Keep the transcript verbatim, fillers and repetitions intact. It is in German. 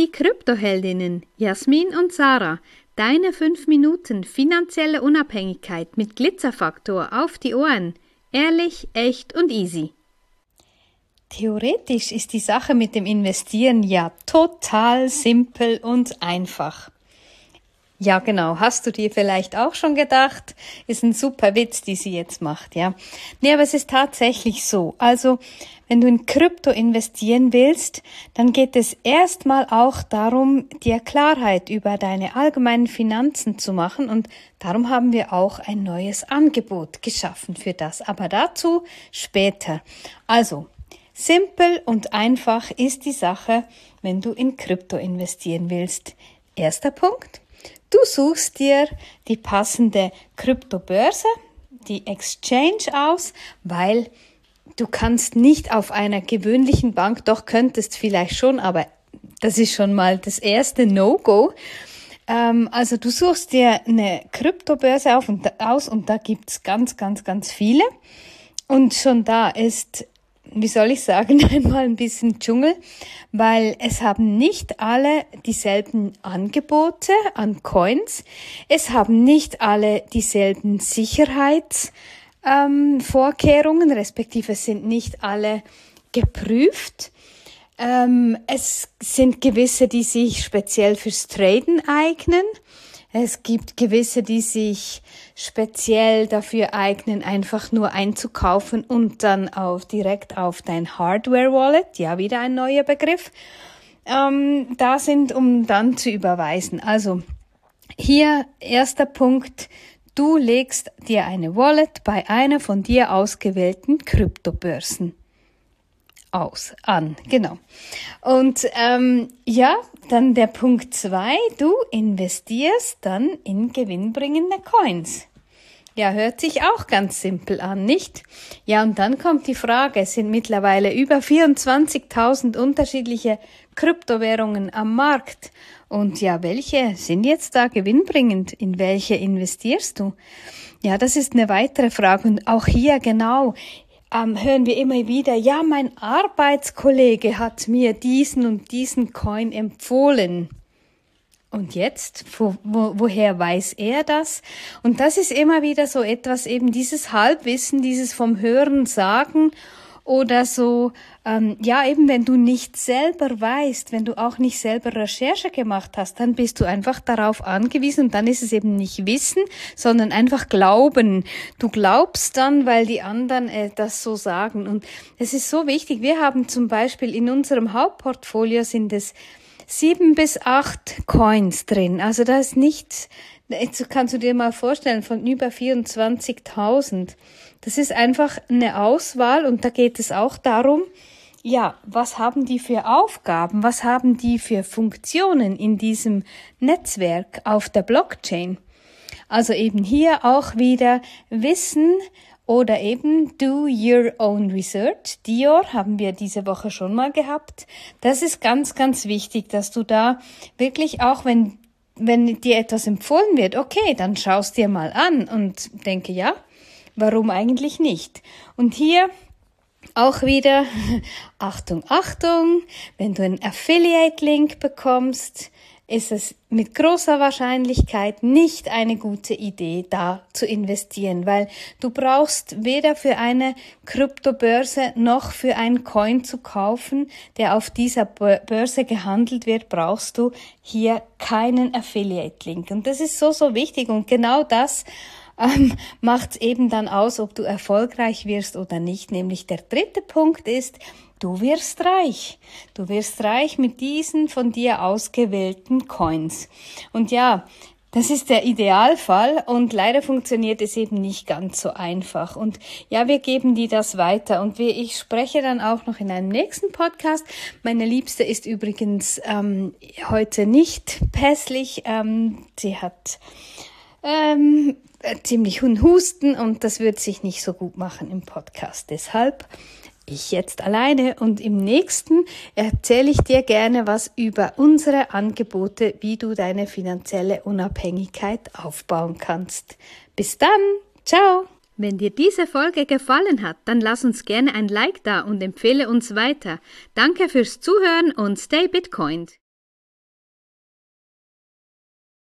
die Kryptoheldinnen Jasmin und Sarah. Deine fünf Minuten finanzielle Unabhängigkeit mit Glitzerfaktor auf die Ohren. Ehrlich, echt und easy. Theoretisch ist die Sache mit dem Investieren ja total simpel und einfach. Ja, genau. Hast du dir vielleicht auch schon gedacht? Ist ein super Witz, die sie jetzt macht, ja. Nee, aber es ist tatsächlich so. Also, wenn du in Krypto investieren willst, dann geht es erstmal auch darum, dir Klarheit über deine allgemeinen Finanzen zu machen. Und darum haben wir auch ein neues Angebot geschaffen für das. Aber dazu später. Also, simpel und einfach ist die Sache, wenn du in Krypto investieren willst. Erster Punkt. Du suchst dir die passende Kryptobörse, die Exchange aus, weil du kannst nicht auf einer gewöhnlichen Bank, doch könntest vielleicht schon, aber das ist schon mal das erste No-Go. Ähm, also du suchst dir eine Kryptobörse auf und, aus und da gibt's ganz, ganz, ganz viele. Und schon da ist, wie soll ich sagen, einmal ein bisschen Dschungel, weil es haben nicht alle dieselben Angebote an Coins, es haben nicht alle dieselben Sicherheitsvorkehrungen, ähm, respektive es sind nicht alle geprüft. Ähm, es sind gewisse, die sich speziell fürs Traden eignen. Es gibt gewisse, die sich speziell dafür eignen, einfach nur einzukaufen und dann auf, direkt auf dein Hardware-Wallet, ja, wieder ein neuer Begriff, ähm, da sind, um dann zu überweisen. Also, hier erster Punkt, du legst dir eine Wallet bei einer von dir ausgewählten Kryptobörsen aus, an, genau. Und ähm, ja, dann der Punkt zwei, du investierst dann in gewinnbringende Coins. Ja, hört sich auch ganz simpel an, nicht? Ja, und dann kommt die Frage, es sind mittlerweile über vierundzwanzigtausend unterschiedliche Kryptowährungen am Markt. Und ja, welche sind jetzt da gewinnbringend? In welche investierst du? Ja, das ist eine weitere Frage. Und auch hier genau, Ähm, hören wir immer wieder, ja, mein Arbeitskollege hat mir diesen und diesen Coin empfohlen. Und jetzt, wo, wo, woher weiß er das? Und das ist immer wieder so etwas, eben dieses Halbwissen, dieses vom Hören sagen oder so, ähm, ja, eben wenn du nicht selber weißt, wenn du auch nicht selber Recherche gemacht hast, dann bist du einfach darauf angewiesen und dann ist es eben nicht Wissen, sondern einfach Glauben. Du glaubst dann, weil die anderen äh, das so sagen und es ist so wichtig. Wir haben zum Beispiel in unserem Hauptportfolio sind es sieben bis acht Coins drin, also da ist nichts. Jetzt kannst du dir mal vorstellen, von über vierundzwanzigtausend. Das ist einfach eine Auswahl und da geht es auch darum, ja, was haben die für Aufgaben, was haben die für Funktionen in diesem Netzwerk auf der Blockchain? Also eben hier auch wieder Wissen oder eben do your own research. Dior haben wir diese Woche schon mal gehabt. Das ist ganz, ganz wichtig, dass du da wirklich auch, wenn Wenn dir etwas empfohlen wird, okay, dann schaust dir mal an und denke, ja, warum eigentlich nicht? Und hier auch wieder, Achtung, Achtung, wenn du einen Affiliate-Link bekommst, ist es mit großer Wahrscheinlichkeit nicht eine gute Idee, da zu investieren, weil du brauchst weder für eine Kryptobörse noch für einen Coin zu kaufen, der auf dieser Börse gehandelt wird, brauchst du hier keinen Affiliate-Link. Und das ist so, so wichtig und genau das ähm, macht es eben dann aus, ob du erfolgreich wirst oder nicht. Nämlich der dritte Punkt ist, du wirst reich. Du wirst reich mit diesen von dir ausgewählten Coins. Und ja, das ist der Idealfall und leider funktioniert es eben nicht ganz so einfach. Und ja, wir geben dir das weiter und wir, ich spreche dann auch noch in einem nächsten Podcast. Meine Liebste ist übrigens ähm, heute nicht pässlich. Ähm, sie hat ähm, ziemlich einen Husten und das wird sich nicht so gut machen im Podcast. Deshalb ich jetzt alleine und im nächsten erzähle ich dir gerne was über unsere Angebote, wie du deine finanzielle Unabhängigkeit aufbauen kannst. Bis dann, ciao! Wenn dir diese Folge gefallen hat, dann lass uns gerne ein Like da und empfehle uns weiter. Danke fürs Zuhören und stay Bitcoined!